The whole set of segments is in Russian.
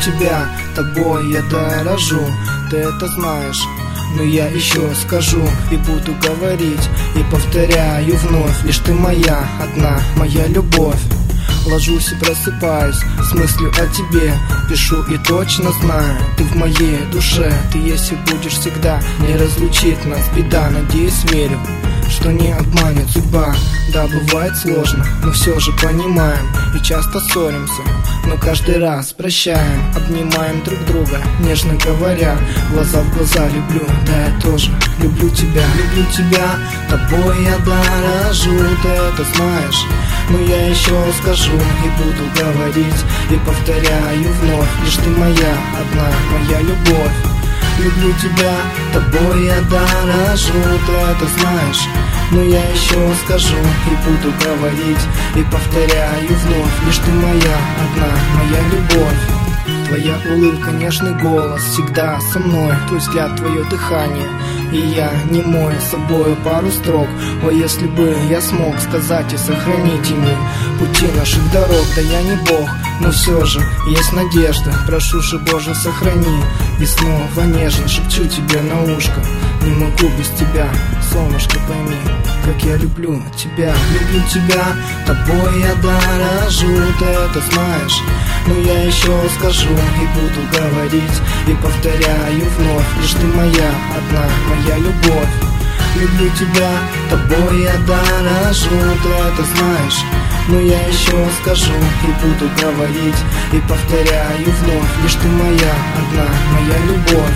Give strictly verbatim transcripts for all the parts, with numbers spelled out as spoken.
тебя, тобой я дорожу, ты это знаешь. Но я еще скажу и буду говорить, и повторяю вновь: лишь ты моя, одна моя любовь. Ложусь и просыпаюсь с мыслью о тебе, пишу и точно знаю, ты в моей душе. Ты если будешь всегда, не разлучит нас беда. Надеюсь, верю, что не обманет судьба. Да, бывает сложно, но все же понимаем, и часто ссоримся, но каждый раз прощаем. Обнимаем друг друга, нежно говоря, глаза в глаза люблю. Да, я тоже люблю тебя, люблю тебя, тобой я дорожу, ты это знаешь. Но я еще скажу и буду говорить, и повторяю вновь: лишь ты моя, одна моя любовь. Люблю тебя, тобой я дорожу, ты это знаешь. Но я еще скажу и буду говорить, и повторяю вновь: лишь ты моя, одна моя любовь. Твоя улыбка, нежный голос всегда со мной, твой взгляд, твое дыхание, и я не мой собою пару строк. О, если бы я смог сказать и сохранить ими пути наших дорог. Да я не Бог, но все же есть надежда. Прошу же, Боже, сохрани. И снова нежно шепчу тебе на ушко: не могу без тебя, солнышко, пойми, как я люблю тебя. Люблю тебя, тобой я дорожу, ты это знаешь. Но я еще скажу и буду говорить, и повторяю вновь: лишь ты моя, одна моя любовь. Люблю тебя, тобой я дорожу, ты это знаешь. Но я еще скажу и буду говорить, и повторяю вновь: лишь ты моя, одна моя любовь.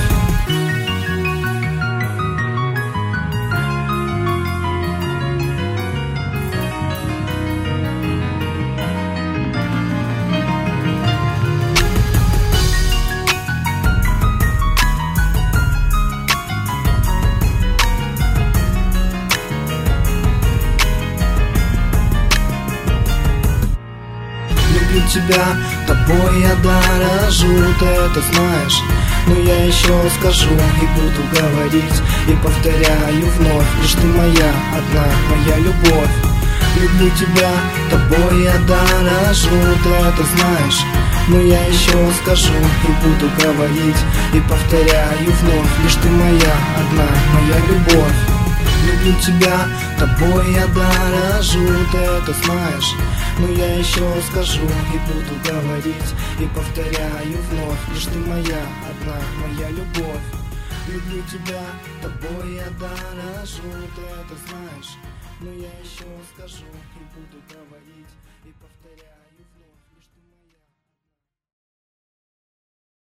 Люблю тебя, тобой я дорожу, ты это знаешь. Но я еще скажу и буду говорить, и повторяю вновь: лишь ты моя, одна моя любовь. Люблю тебя, тобой я дорожу, ты это знаешь. Но я еще скажу и буду говорить, и повторяю вновь: лишь ты моя, одна моя любовь. Люблю тебя, тобой я дорожу, ты это знаешь. Но я еще скажу и буду говорить, и повторяю вновь: лишь ты моя, одна моя любовь. Люблю тебя, тобой я дорожу, ты это знаешь. Но я еще скажу и буду говорить, и повторяю.